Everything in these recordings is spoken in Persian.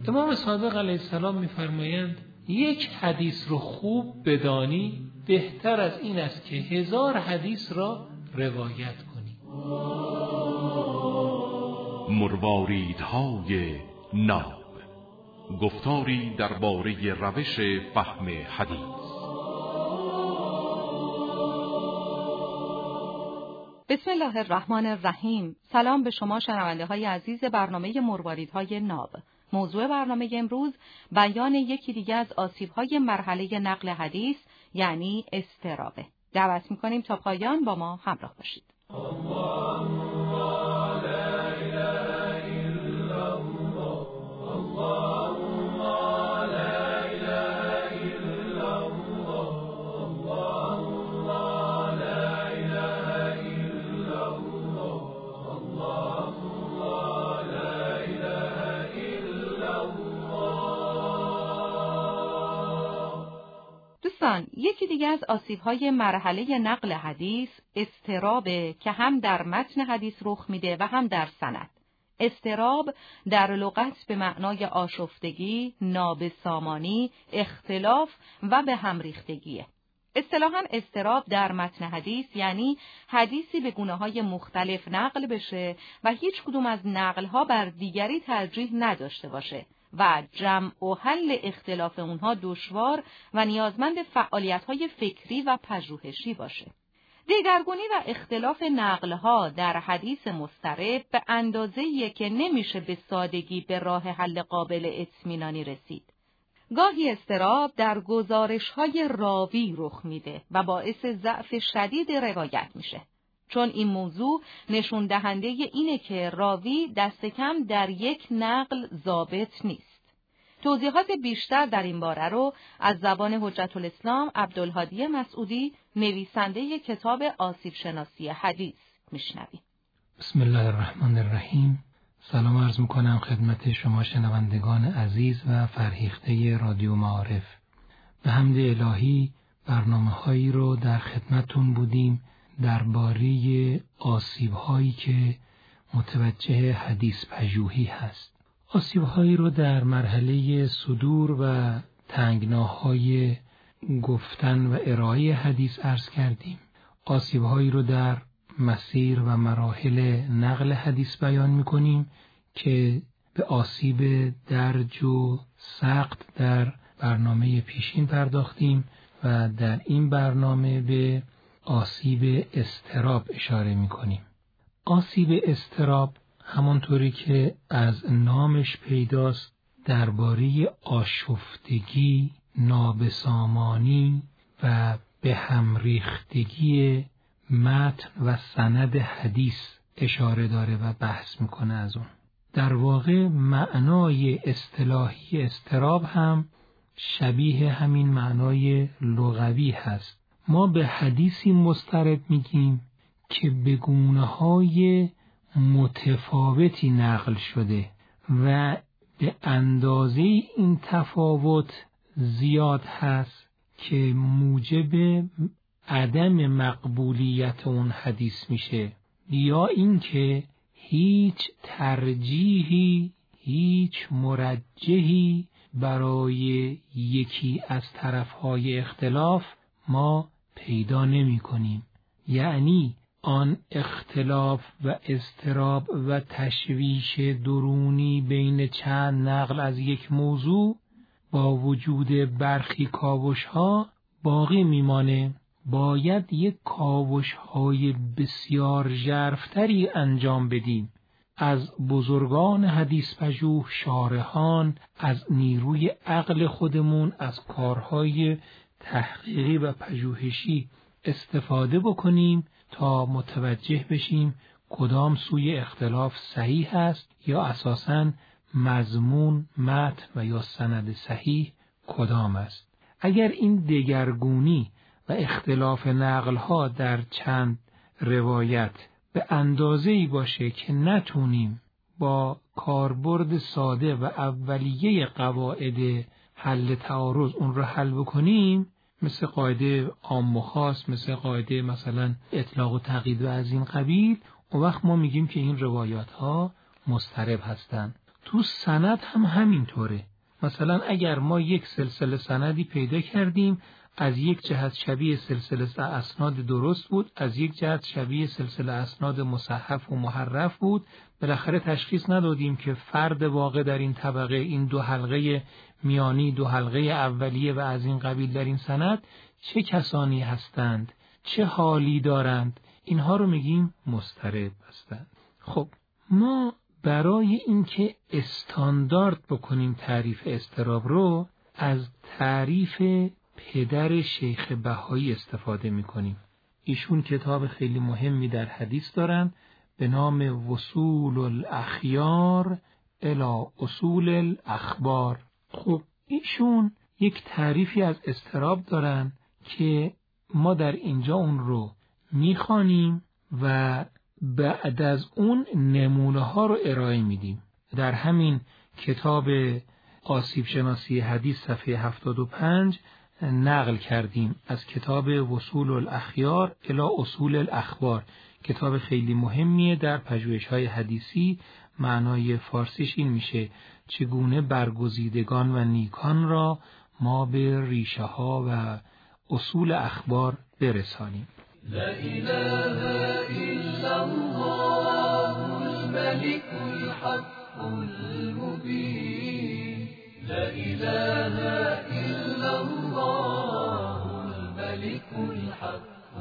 امام صادق علیه السلام می‌فرمایند یک حدیث رو خوب بدانی بهتر از این است که 1000 حدیث را روایت کنی. مرواریدهای ناب، گفتاری درباره روش فهم حدیث. بسم الله الرحمن الرحیم. سلام به شما شنونده های عزیز برنامه مرواریدهای ناب. موضوع برنامه امروز بیان یکی دیگه از آسیب‌های مرحله نقل حدیث یعنی اضطرابه. دعوت می‌کنیم تا پایان با ما همراه باشید. دوستان، یکی دیگه از آسیب‌های مرحله نقل حدیث اضطرابه که هم در متن حدیث رخ میده و هم در سند. اضطراب در لغت به معنای آشفتگی، نابسامانی، اختلاف و به هم ریختگیه. اصطلاحاً اضطراب در متن حدیث یعنی حدیثی به گونه‌های مختلف نقل بشه و هیچ کدوم از نقل‌ها بر دیگری ترجیح نداشته باشه و جمع و حل اختلاف اونها دشوار و نیازمند فعالیت‌های فکری و پژوهشی باشه. دگرگونی و اختلاف نقل‌ها در حدیث مضطرب به اندازه‌ای که نمیشه به سادگی به راه حل قابل اطمینانی رسید. گاهی اضطراب در گزارش‌های راوی رخ میده و باعث ضعف شدید روایت میشه. چون این موضوع نشون دهنده اینه که راوی دست کم در یک نقل ضابط نیست. توضیحات بیشتر در این باره رو از زبان حجت الاسلام عبدالهادی مسعودی نویسنده کتاب آسیب شناسی حدیث میشنویم. بسم الله الرحمن الرحیم. سلام عرض میکنم خدمت شما شنوندگان عزیز و فرهیخته رادیو معارف. به حمد الهی برنامه‌هایی رو در خدمتون بودیم درباره آسیب‌هایی که متوجه حدیث پژوهی هست. آسیب‌هایی رو در مرحله صدور و تنگناهای گفتن و ارائه حدیث عرض کردیم. آسیب‌هایی رو در مسیر و مراحل نقل حدیث بیان می‌کنیم که به آسیب درج و سقط در برنامه پیشین پرداختیم و در این برنامه به آسیب اضطراب اشاره می‌کنیم. آسیب اضطراب همانطوری که از نامش پیداست درباره آشفتگی، نابسامانی و به هم ریختگی متن و سند حدیث اشاره داره و بحث میکنه از اون. در واقع معنای اصطلاحی اضطراب هم شبیه همین معنای لغوی هست. ما به حدیثی مضطرب میگیم که به گونه‌های متفاوتی نقل شده و به اندازه این تفاوت زیاد هست که موجب عدم مقبولیت اون حدیث میشه، یا اینکه هیچ ترجیحی، هیچ مرجحی برای یکی از طرفهای اختلاف ما پیدا نمی کنیم. یعنی آن اختلاف و اضطراب و تشویش درونی بین چند نقل از یک موضوع با وجود برخی کاوش‌ها باقی میمانه. باید یک کاوش‌های بسیار ژرف‌تری انجام بدیم. از بزرگان حدیث پژوه، شارحان، از نیروی عقل خودمون، از کارهای تحقیقی و پژوهشی استفاده بکنیم تا متوجه بشیم کدام سوی اختلاف صحیح است یا اساساً مضمون، متن و یا سند صحیح کدام است. اگر این دگرگونی و اختلاف نقل‌ها در چند روایت به اندازه‌ای باشه که نتونیم با کاربرد ساده و اولیه قواعد حل تعارض اون رو حل بکنیم، مثل قاعده عام و خاص، مثل قاعده مثلا اطلاق و تقیید و از این قبیل، اون وقت ما میگیم که این روایات ها مضطرب هستند. تو سند هم همینطوره. مثلا اگر ما یک سلسله سندی پیدا کردیم، از یک جهت شبیه سلسله اسناد درست بود، از یک جهت شبیه سلسله اسناد مصحف و محرف بود، بالاخره تشخیص ندادیم که فرد واقع در این طبقه، این دو حلقه میانی، دو حلقه اولیه و از این قبیل در این سند چه کسانی هستند، چه حالی دارند، اینها رو میگیم مضطرب هستند. خب ما برای اینکه استاندارد بکنیم تعریف اضطراب رو، از تعریف پدر شیخ بهایی استفاده میکنیم. ایشون کتاب خیلی مهمی در حدیث دارن به نام وصول الاخیار الی اصول الاخبار. خب ایشون یک تعریفی از اضطراب دارن که ما در اینجا اون رو میخوانیم و بعد از اون نمونه ها رو ارائه میدیم. در همین کتاب آسیب شناسی حدیث صفحه 75 نقل کردیم از کتاب وصول الاخیار الی اصول الاخبار. کتاب خیلی مهمیه در پژوهش‌های حدیثی. معنای فارسیش این میشه چگونه برگزیدگان و نیکان را ما به ریشه ها و اصول اخبار برسانیم. لا اله الا الله الملك الحق المبين لا اله الا الله الملك الحق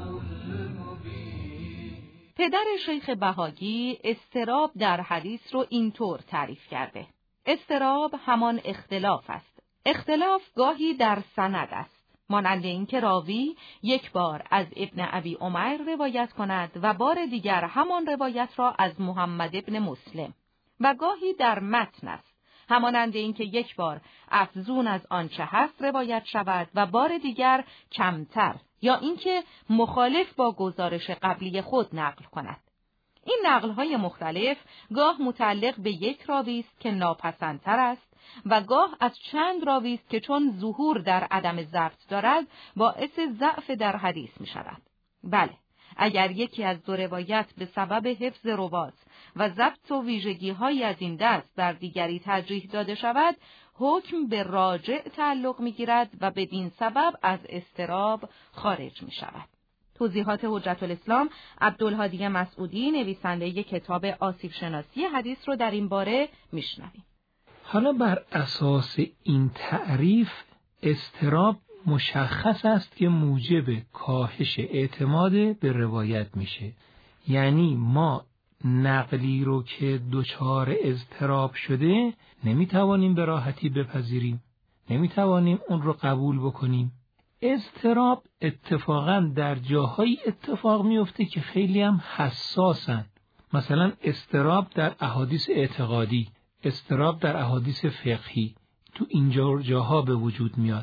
المبين. پدر شیخ بهایی اضطراب در حدیث رو اینطور تعریف کرده: اضطراب همان اختلاف است. اختلاف گاهی در سند است، مانند اینکه راوی یک بار از ابن ابی عمیر روایت کند و بار دیگر همان روایت را از محمد ابن مسلم، و گاهی در متن است، همانند اینکه یک بار افزون از آنچه هست روایت شود و بار دیگر کمتر، یا اینکه مخالف با گزارش قبلی خود نقل کند. این نقل‌های مختلف گاه متعلق به یک راوی است که ناپسندتر است و گاه از چند راوی است که چون ظهور در عدم ضبط دارد باعث ضعف در حدیث می شود. بله، اگر یکی از دو روایت به سبب حفظ روات و ضبط و ویژگی‌هایی از این دست بر دیگری ترجیح داده شود، حکم به راجع تعلق می‌گیرد و بدین سبب از اضطراب خارج می‌شود. توضیحات حجت الاسلام عبدالهادی مسعودی نویسنده کتاب آسیب شناسی حدیث رو در این باره میشنویم. حالا بر اساس این تعریف اضطراب مشخص است که موجب کاهش اعتماد به روایت میشه. یعنی ما نقلی رو که دچار اضطراب شده نمیتوانیم به راحتی بپذیریم، نمیتوانیم اون رو قبول بکنیم. اضطراب اتفاقا در جاهایی اتفاق میفته که خیلی هم حساسن. مثلا اضطراب در احادیث اعتقادی، اضطراب در احادیث فقهی، تو این جاها به وجود میاد.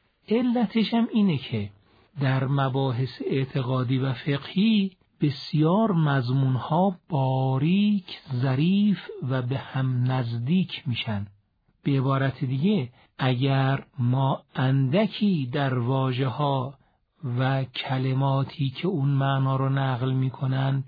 علتش هم اینه که در مباحث اعتقادی و فقهی بسیار مضمونها باریک، ظریف و به هم نزدیک میشن. به عبارت دیگه اگر ما اندکی در واژه‌ها و کلماتی که اون معنا رو نقل میکنن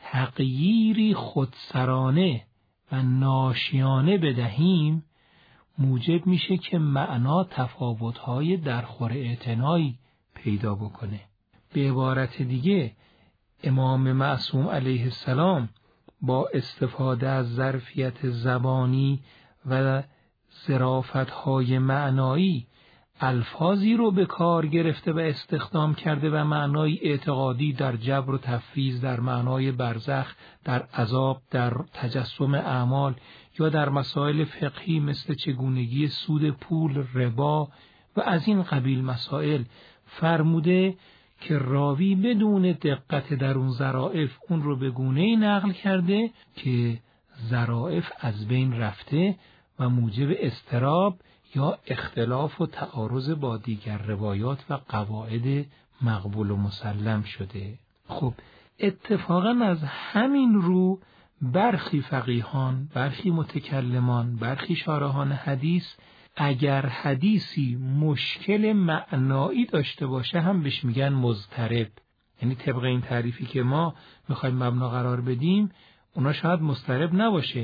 تغییری خودسرانه و ناشیانه بدهیم، موجب میشه که معنا تفاوت‌های درخور اعتنایی پیدا بکنه. به عبارت دیگه امام معصوم علیه السلام با استفاده از ظرفیت زبانی و ظرافت‌های معنایی الفاظی رو به کار گرفته و استخدام کرده و معنای اعتقادی در جبر و تفویض، در معنای برزخ، در عذاب، در تجسم اعمال، یا در مسائل فقهی مثل چگونگی سود پول، ربا و از این قبیل مسائل فرموده که راوی بدون دقت در اون ظرافت اون رو به گونه‌ای نقل کرده که ظرافت از بین رفته و موجب اضطراب یا اختلاف و تعارض با دیگر روایات و قواعد مقبول و مسلم شده. خب اتفاقا از همین رو برخی فقیهان، برخی متکلمان، برخی شارحان حدیث اگر حدیثی مشکل معنایی داشته باشه هم بهش میگن مضطرب. یعنی طبق این تعریفی که ما میخوایم مبنا قرار بدیم اونا شاید مضطرب نباشه،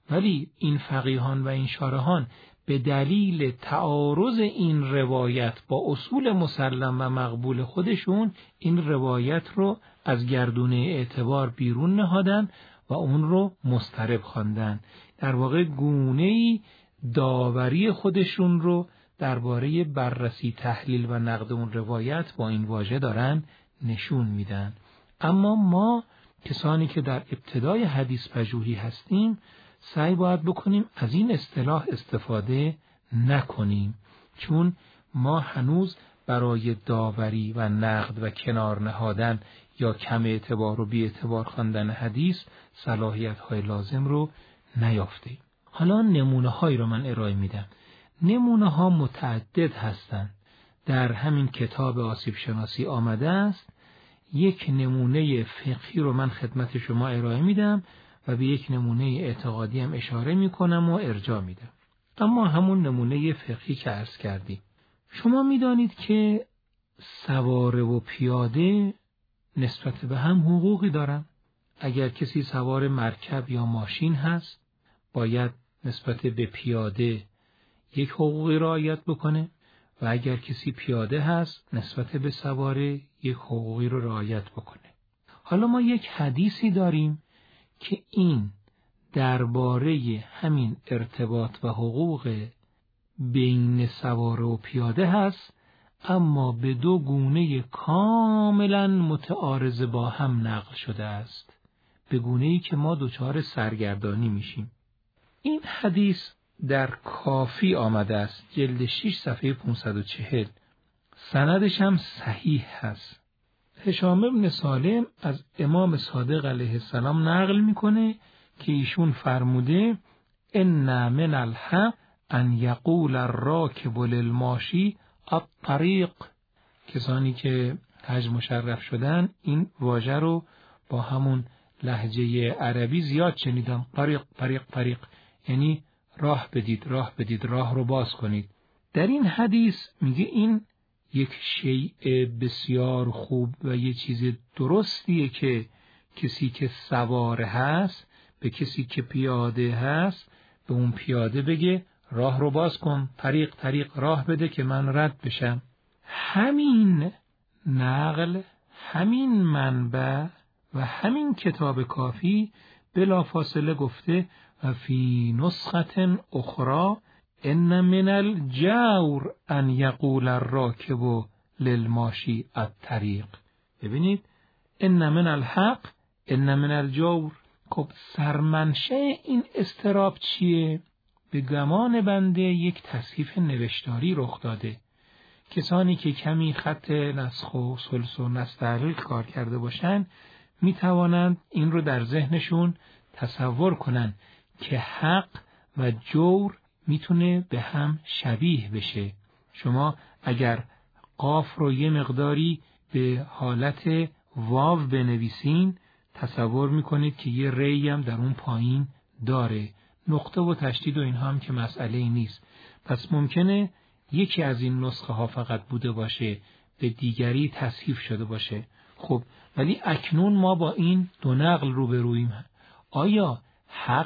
ولی این فقیهان و این شارحان به دلیل تعارض این روایت با اصول مسلم و مقبول خودشون این روایت رو از گردونه اعتبار بیرون نهادن و اون رو مضطرب خواندن. در واقع گونه‌ای داوری خودشون رو درباره بررسی، تحلیل و نقد اون روایت با این واژه دارن نشون میدن. اما ما کسانی که در ابتدای حدیث پژوهی هستیم سعی باید بکنیم از این اصطلاح استفاده نکنیم، چون ما هنوز برای داوری و نقد و کنار نهادن یا کم اعتبار و بی اعتبار خواندن حدیث صلاحیت‌های لازم رو نیافتیم. حالا نمونه‌هایی رو من ارائه میدم. نمونه‌ها متعدد هستند. در همین کتاب آسیب شناسی آمده است. یک نمونه فقهی رو من خدمت شما ارائه میدم و به یک نمونه اعتقادی هم اشاره میکنم و ارجاع میدم. اما همون نمونه فقهی که عرض کردیم، شما میدانید که سواره و پیاده نسبت به هم حقوقی دارن. اگر کسی سوار مرکب یا ماشین هست باید نسبت به پیاده یک حقوقی رعایت بکنه و اگر کسی پیاده هست نسبت به سواره یک حقوقی رو رعایت بکنه. حالا ما یک حدیثی داریم که این درباره همین ارتباط و حقوق بین سواره و پیاده هست، اما به دو گونه کاملا متعارض با هم نقل شده است، به گونه‌ای که ما دچار سرگردانی میشیم. این حدیث در کافی آمده است، جلد 6 صفحه 540. سندش هم صحیح هست. هشام بن سالم از امام صادق علیه السلام نقل میکنه که ایشون فرموده ان من الحق ان یقول الراکب للماشی الطریق. کسانی که حج مشرف شدن این واژه رو با همون لهجه عربی زیاد شنیدم. طریق طریق طریق یعنی راه بدید، راه بدید، راه رو باز کنید. در این حدیث میگه این یک شیء بسیار خوب و یه چیز درستیه که کسی که سواره هست به کسی که پیاده هست به اون پیاده بگه راه رو باز کن، طریق طریق، راه بده که من رد بشم. همین نقل، همین منبع و همین کتاب کافی بلافاصله گفته و فی نسخه اخرى ان من الجور ان یقول الراکب للماشی الطریق. ببینید، ان من الحق ان من الجور. خب سرمنشه این اضطراب چیه؟ به گمان بنده یک تصحیف نوشتاری رخ داده. کسانی که کمی خط نسخ و ثلث و نستعلیق کار کرده باشند می توانند این رو در ذهنشون تصور کنند که حق و جور میتونه به هم شبیه بشه. شما اگر قاف رو یه مقداری به حالت واو بنویسین تصور میکنید که یه ری هم در اون پایین داره. نقطه و تشدید و اینها هم که مسئله نیست. پس ممکنه یکی از این نسخه ها فقط بوده باشه، به دیگری تصحیف شده باشه. خب ولی اکنون ما با این دو نقل روبرویم. آیا حق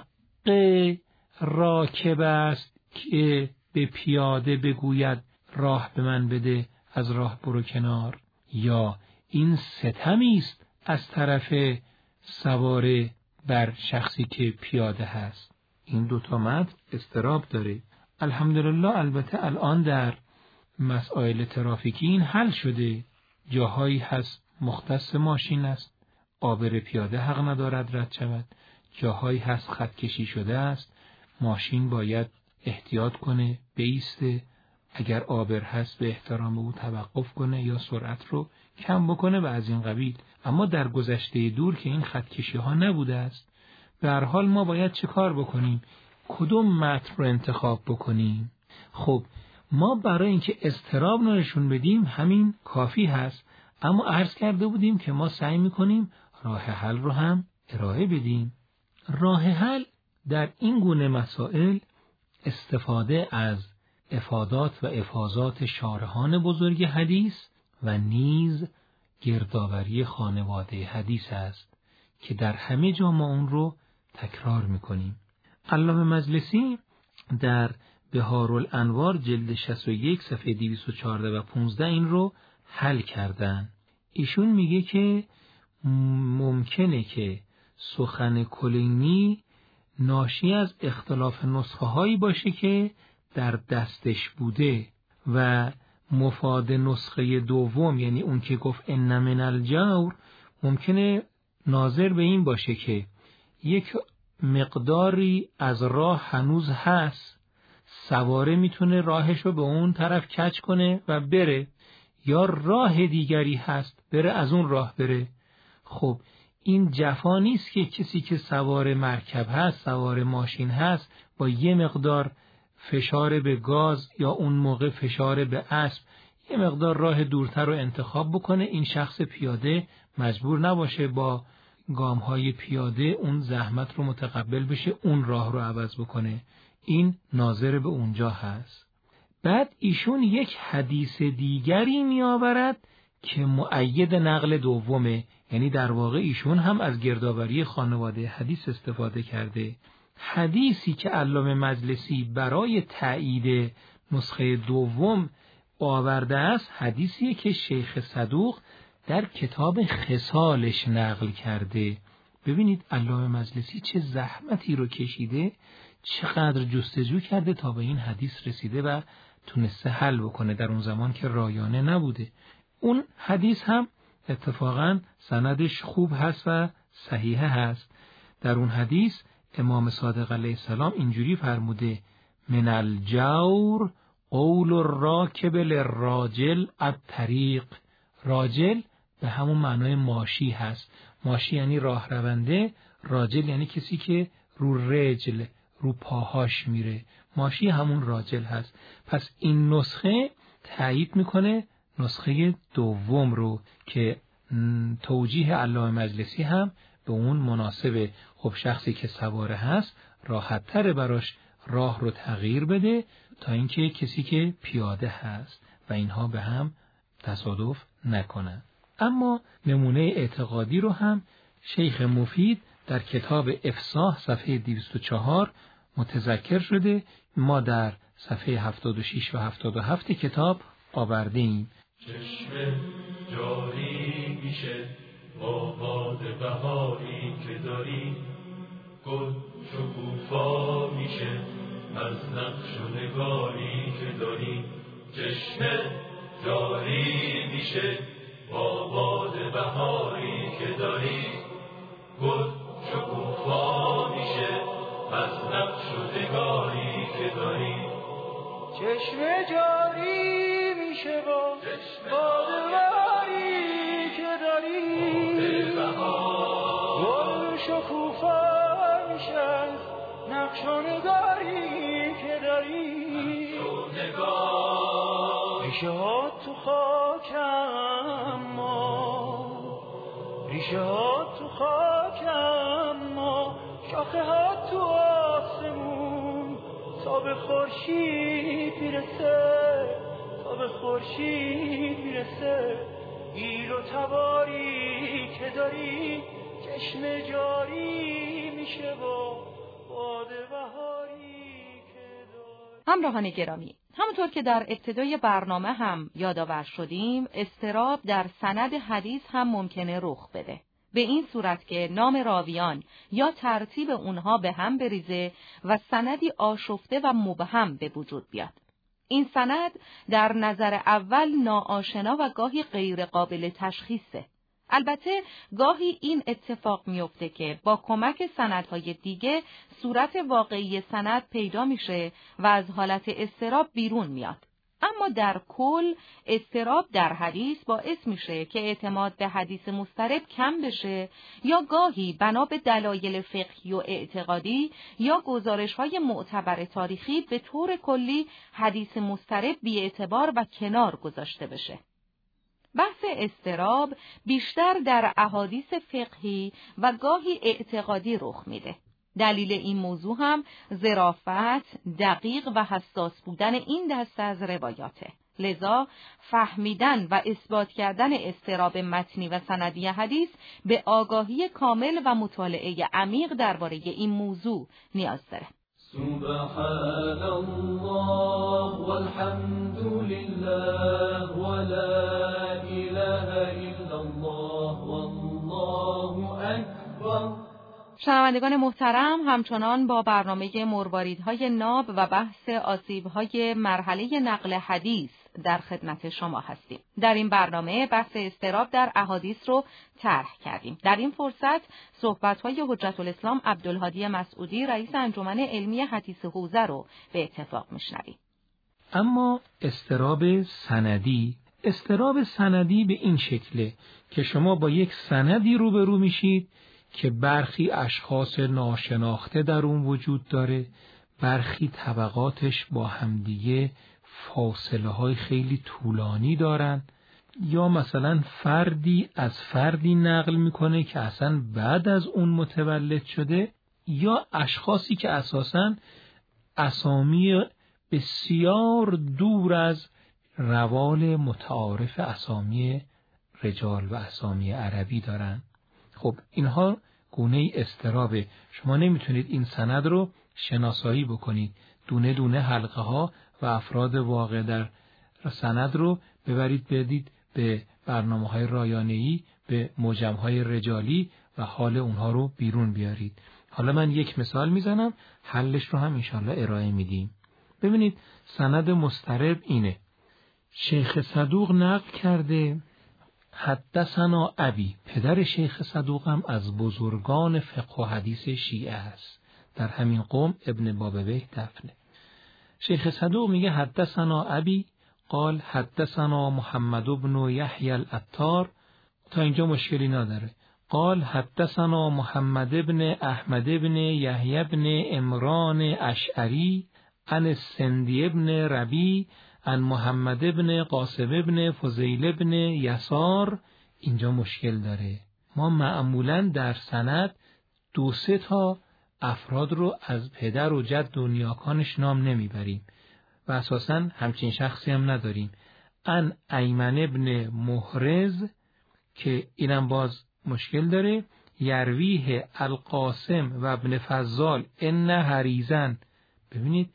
راکب است که به پیاده بگوید راه به من بده، از راه برو کنار، یا این ستمی است از طرف سواره بر شخصی که پیاده هست؟ این دوتا متن اضطراب داره. الحمدلله البته الان در مسائل ترافیکی این حل شده. جاهایی هست مختص ماشین است، عابر پیاده حق ندارد رد شود. جاهایی هست خط کشی شده است، ماشین باید احتیاط کنه، بایسته، اگر عابر هست به احترام او توقف کنه یا سرعت رو کم بکنه و از این قبیل. اما در گذشته دور که این خط کشی ها نبوده است، به هر حال ما باید چه کار بکنیم؟ کدوم متن رو انتخاب بکنیم؟ خب ما برای اینکه اضطراب نشون بدیم همین کافی هست، اما عرض کرده بودیم که ما سعی میکنیم راه حل رو هم ارائه بدیم. راه حل در این گونه مسائل استفاده از افادات و افاضات شارحان بزرگ حدیث و نیز گردآوری خانواده حدیث است که در همه جا ما اون رو تکرار میکنیم. علامه مجلسی در بهارالانوار جلد 61 صفحه 214 و 15 این رو حل کردن. ایشون میگه که ممکنه که سخن کلینی ناشی از اختلاف نسخه هایی باشه که در دستش بوده و مفاد نسخه دوم، یعنی اون که گفت ان من الجور، ممکنه ناظر به این باشه که یک مقداری از راه هنوز هست، سواره میتونه راهشو به اون طرف کج کنه و بره، یا راه دیگری هست بره از اون راه بره. خب این جفا نیست که کسی که سوار مرکب هست، سوار ماشین هست، با یه مقدار فشار به گاز یا اون موقع فشار به اسب یه مقدار راه دورتر رو انتخاب بکنه. این شخص پیاده مجبور نباشه با گام‌های پیاده اون زحمت رو متقبل بشه، اون راه رو عوض بکنه. این ناظر به اونجا هست. بعد ایشون یک حدیث دیگری می آورد که مؤید نقل دومه، یعنی در واقع ایشون هم از گردآوری خانواده حدیث استفاده کرده. حدیثی که علامه مجلسی برای تایید نسخه دوم آورده است حدیثی که شیخ صدوق در کتاب خصالش نقل کرده. ببینید علامه مجلسی چه زحمتی رو کشیده، چقدر جستجو کرده تا به این حدیث رسیده و تونسته حل بکنه در اون زمان که رایانه نبوده. اون حدیث هم اتفاقا سندش خوب هست و صحیح هست. در اون حدیث امام صادق علیه السلام اینجوری فرموده: من الجور قول الراکب للراجل الطریق. راجل به همون معنای ماشی هست. ماشی یعنی راه رونده، راجل یعنی کسی که رو رجل، رو پاهاش میره. ماشی همون راجل هست. پس این نسخه تایید میکنه نسخه دوم رو که توجیه علامه مجلسی هم به اون مناسبه. خب شخصی که سواره هست راحت تره براش راه رو تغییر بده تا اینکه کسی که پیاده هست و اینها به هم تصادف نکنن. اما نمونه اعتقادی رو هم شیخ مفید در کتاب افصاح صفحه 204 متذکر شده. ما در صفحه 76 و 77 کتاب آورده ایم. چشمه جاری میشه با باد بهاری که داری، گل شکوفا میشه از نقش و نگاری که داری. چشمه جاری میشه با باد بهاری که داری، گل شکوفا میشه از نقش و نگاری که داری. چشمه جاری میشه با باد بهاری که داری، گل شکوفا میشه از نقش و نگاری که داری. ریشه ها تو خاکم ما، ریشه ها تو خاکم ما، شاخه ها تو آسمون، تا به خورشید میرسه، تا به خورشید میرسه. ایل و تباری که داری، چشم جاری میشه با باد بهاری که داری. همراهان گرامی، همونطور که در ابتدای برنامه هم یادآور شدیم، اضطراب در سند حدیث هم ممکنه رخ بده. به این صورت که نام راویان یا ترتیب اونها به هم بریزه و سندی آشفته و مبهم به وجود بیاد. این سند در نظر اول ناآشنا و گاهی غیر قابل تشخیصه. البته گاهی این اتفاق میفته که با کمک سندهای دیگه صورت واقعی سند پیدا میشه و از حالت اضطراب بیرون میاد. اما در کل اضطراب در حدیث باعث میشه که اعتماد به حدیث مضطرب کم بشه یا گاهی بنا به دلایل فقهی و اعتقادی یا گزارش‌های معتبر تاریخی به طور کلی حدیث مضطرب بی‌اعتبار و کنار گذاشته بشه. بحث اضطراب بیشتر در احادیث فقهی و گاهی اعتقادی رخ میده. دلیل این موضوع هم ظرافت، دقیق و حساس بودن این دسته از روایاته. لذا فهمیدن و اثبات کردن اضطراب متنی و سندی حدیث به آگاهی کامل و مطالعه عمیق درباره این موضوع نیاز داره. سبحان الله والحمد لله ولا اله الا الله والله اکبر. شنوندگان محترم، همچنان با برنامه مرواریدهای ناب و بحث آسیب‌های مرحله نقل حدیث در خدمت شما هستیم. در این برنامه بحث اضطراب در احادیث رو طرح کردیم. در این فرصت صحبت‌های حجت الاسلام عبدالهادی مسعودی رئیس انجمن علمی حدیث حوزه رو به اتفاق میشنویم. اما اضطراب سندی به این شکله که شما با یک سندی روبرو میشید که برخی اشخاص ناشناخته در اون وجود داره، برخی طبقاتش با همدیگه فاصله های خیلی طولانی دارن، یا مثلا فردی از فردی نقل میکنه که اصلا بعد از اون متولد شده، یا اشخاصی که اساساً اسامی بسیار دور از روال متعارف اسامی رجال و اسامی عربی دارن. خب اینها گونه اضطرابه. شما نمیتونید این سند رو شناسایی بکنید، دونه دونه حلقه ها و افراد واقع در سند رو ببرید بدید به برنامه‌های رایانه‌ای، به موجم‌های رجالی و حال اونها رو بیرون بیارید. حالا من یک مثال میزنم، حلش رو هم انشالله ارائه میدیم. ببینید سند مضطرب اینه: شیخ صدوق نقل کرده حدثنا ابی، پدر شیخ صدوق هم از بزرگان فقه و حدیث شیعه است، در همین قوم ابن بابویه دفنه. شیخ صدوق میگه حدثنا ابی قال حدثنا محمد بن یحیی العطار، تا اینجا مشکلی نداره. قال حدثنا محمد بن احمد بن یحیی بن عمران اشعری عن السندی بن ربی عن محمد بن قاسم بن فضیل بن یسار. اینجا مشکل داره. ما معمولا در سند 2-3 تا افراد رو از پدر و جد و نیاکانش نام نمیبریم و اساساً همچین شخصی هم نداریم. ان ایمن ابن محرز که اینم باز مشکل داره. یرویه القاسم و ابن فضال ان حریزن. ببینید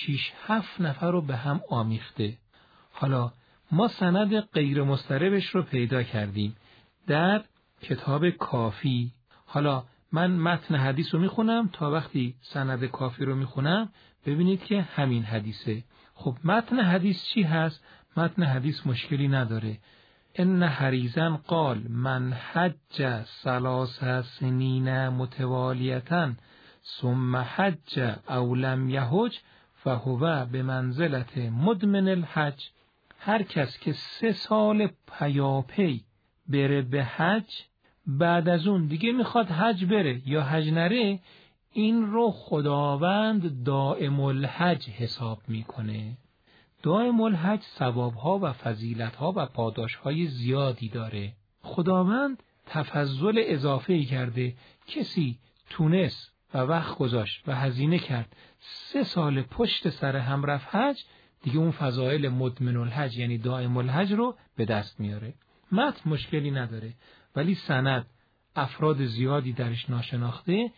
6-7 نفر رو به هم آمیخته. حالا ما سند غیر مضطربش رو پیدا کردیم در کتاب کافی. حالا من متن حدیث رو میخونم، تا وقتی سند کافی رو میخونم ببینید که همین حدیثه. خب متن حدیث چی هست؟ متن حدیث مشکلی نداره. ان حریزن قال من حج 3 سنین متوالیتن ثم حج او لم یحج فهو به منزلت مدمن الحج. هر کس که 3 سال پیاپی بره به حج، بعد از اون دیگه میخواد حج بره یا حج نره، این رو خداوند دائم الحج حساب میکنه. دائم الحج ثوابها و فضیلتها و پاداشهای زیادی داره. خداوند تفضل اضافه‌ای کرده. کسی تونست و وقت گذاشت و هزینه کرد 3 سال پشت سر هم رفت حج، دیگه اون فضائل مدمن الحج یعنی دائم الحج رو به دست میاره. متن مشکلی نداره، ولی سند افراد زیادی درش ناشناخته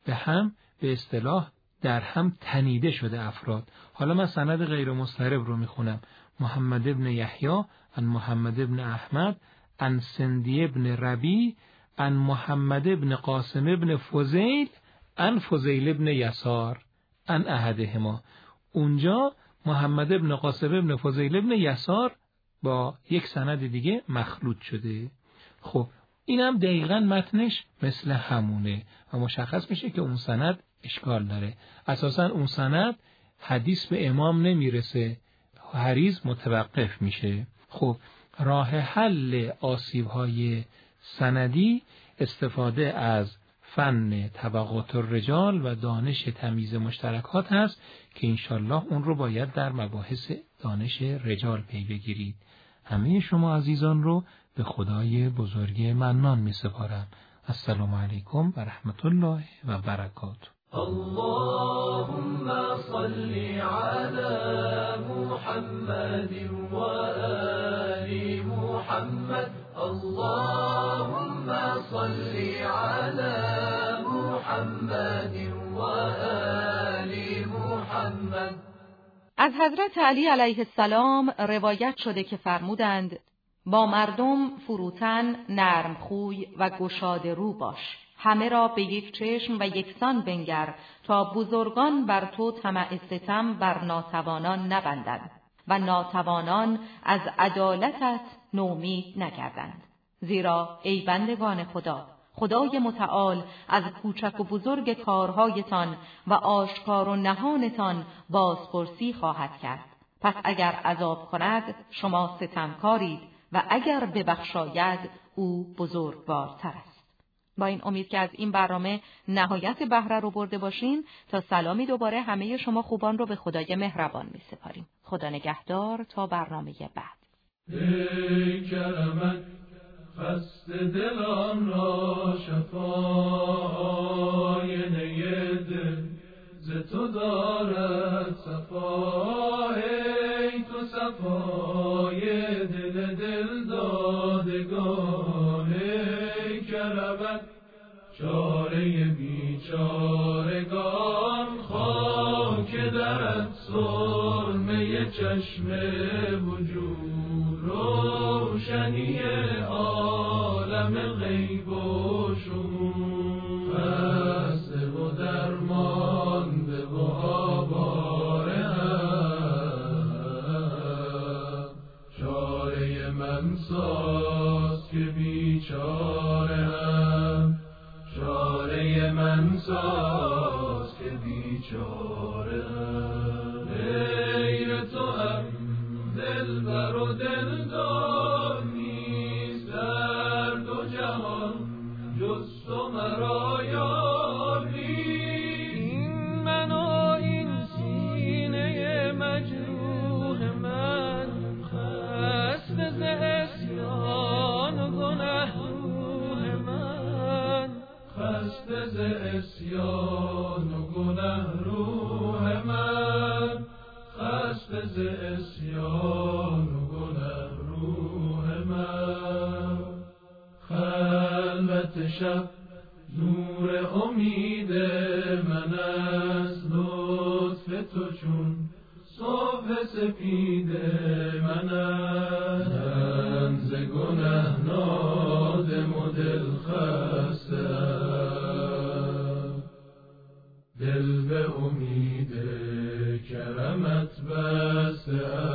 به اصطلاح در هم تنیده شده افراد. حالا من سند غیر مضطرب رو میخونم. محمد ابن یحیی عن محمد ابن احمد عن سندی ابن ربی عن محمد ابن قاسم ابن فضیل عن فضیل ابن یسار عن احدهما. اونجا محمد ابن قاسم ابن فضیل ابن یسار با یک سند دیگه مخلوط شده. خب اینم دقیقاً متنش مثل همونه و مشخص میشه که اون سند اشکال داره. اساساً اون سند حدیث به امام نمیرسه، حریز متوقف میشه. خب راه حل آسیب‌های سندی استفاده از فن طبقات الرجال و دانش تمییز مشترکات هست که انشالله اون رو باید در مباحث دانش رجال پی بگیرید. همه شما عزیزان رو به خدای بزرگ منان می سپارم. السلام علیکم و رحمت الله و برکاته. اللهم صل على محمد و آل محمد. اللهم صل على محمد و آل از حضرت علی علیه السلام روایت شده که فرمودند با مردم فروتن، نرم خوی و گشاده رو باش. همه را به یک چشم و یکسان بنگر تا بزرگان بر تو طمع ستم بر ناتوانان نبندند و ناتوانان از عدالتت نومید نگردند. زیرا ای بندگان خدا، خدای متعال از کوچک و بزرگ کارهایتان و آشکار و نهانتان بازپرسی خواهد کرد. پس اگر عذاب کند شما ستمکارید و اگر ببخشاید او بزرگوارتر است. با این امید که از این برنامه نهایت بهره رو برده باشین، تا سلامی دوباره همه شما خوبان رو به خدای مهربان می سپاریم. خدا نگهدار تا برنامه بعد. ای کرمت خسته دلان را شفای دل ز تو دارد صفا. ای تو صفای دل دادگان، ای کرمت چاره بیچارگان. خاک درت سرمه چشم وجود، روشنی عالم غیب و شهود. خسته و درمانده و آواره هم، چاره من ساز که بیچاره هم. چاره من ساز که بیچاره هم. غیر تو هم دلبر و دلدار نیست در دو جهان، جز تو مرا یار نیست. این من و این سینه مجروح من، خسته ز عصیان و گنه روح من. خسته ز عصیان و گنه روح من. خسته ز عصیان و گنه روح من. خلوت شب نور امید من است، لطف تو چون صبح سپید من است. من ز گنه نادم و دل خسته‌ام، دل به امید کرمت بسته.